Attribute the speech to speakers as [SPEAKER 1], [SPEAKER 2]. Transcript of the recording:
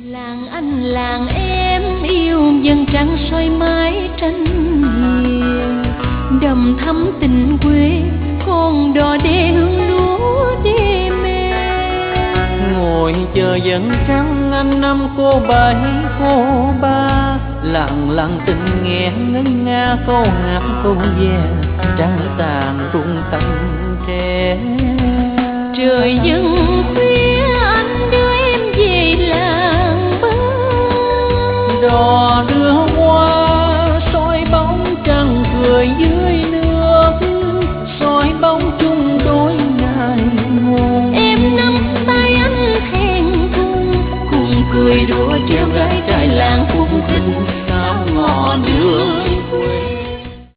[SPEAKER 1] Làng anh làng em yêu dân trăng soi mái tranh hiền, đầm thắm tình quê con đò đê hương lúa đê mê.
[SPEAKER 2] Ngồi chờ dân trăng anh năm cô bảy cô ba, lặng lặng tình nghe ngân nga câu hát câu ve, trăng tàn rung tanh tre.
[SPEAKER 1] Trời dâng